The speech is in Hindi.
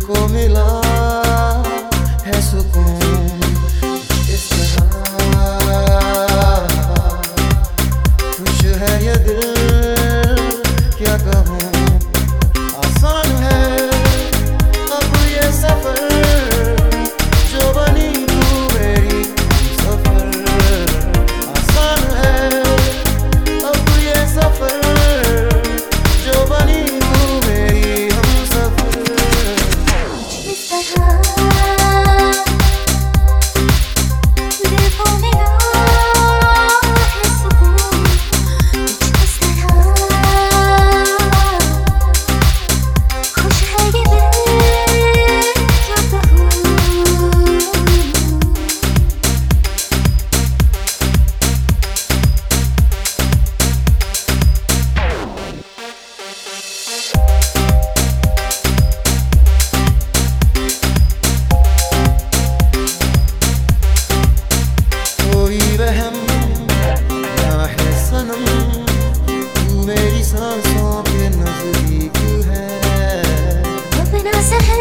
को मिला है सुकून इस तरह। खुश है ये दिल क्या कहूँ, आसान है अब ये सफर जो बनी तू मेरी सफर। आसान है अब ये सफर जो बनी तू मेरी हम सफर। इस तरह दिल को मिला है सुकून, इस तरह खुश है ये दिल क्या कहूँ। कोई वहम ना है सनम, तू मेरी सांसों के नजदीक है। अपना सहर